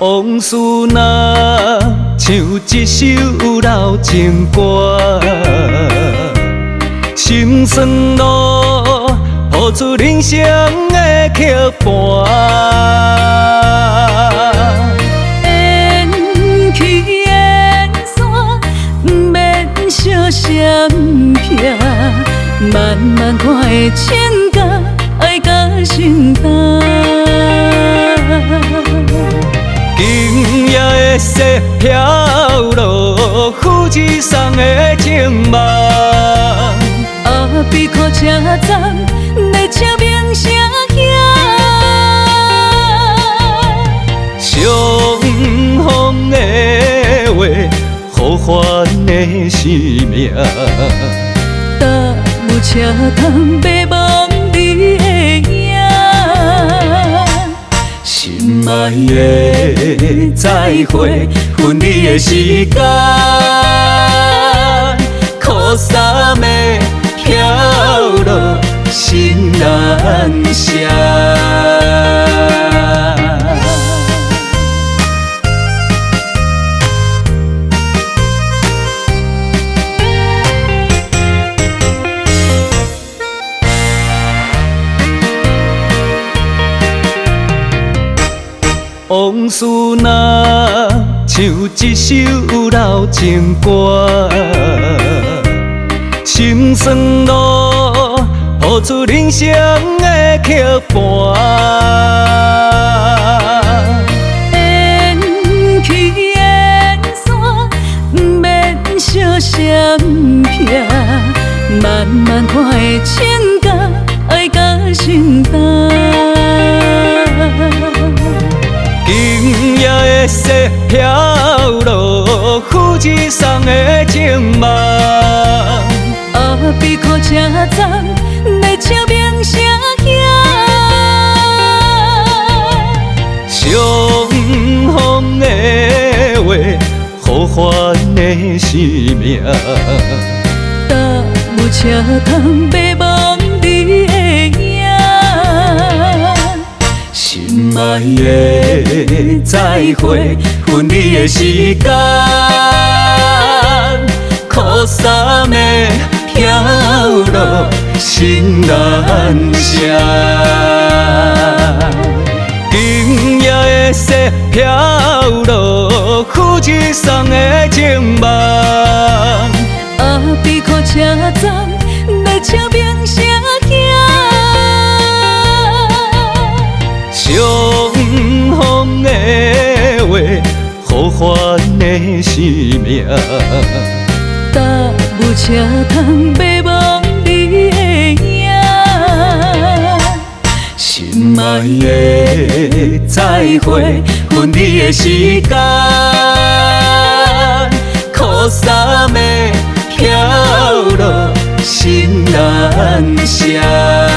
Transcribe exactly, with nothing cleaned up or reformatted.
往事若像一首老情歌，心酸路谱出人生的曲盘。 缘起缘散，不免相闪避，慢慢看的情感爱甲承担。 今夜的雪飘落，富士山的情梦。 啊，比看车站在车鸣声响， 相逢的话，呼唤的生命。 踏入车窗，迷茫你的影。 心爱的再会，分离的时间，苦衫的飘落，心难舍。往事若像一首老情歌，心酸路谱出人生的曲盘。 缘起缘散，不免相闪避，慢慢看的情感爱甲承担。 今夜的雪飘落，富士山的情梦。 啊，比看车站在车鸣声响， 相逢的话，呼唤的生命。 踏入车窗，迷茫你的影。 心爱的再会，分离的时间，苦衫的飘落，心难舍。今夜的雪飘落，富士山的情梦。 啊，比看车站在车鸣声响， 相逢的话，呼唤的生命。 踏入车窗，迷茫你的影。 心爱的再会，分离的时间，苦衫的飘落，心难舍。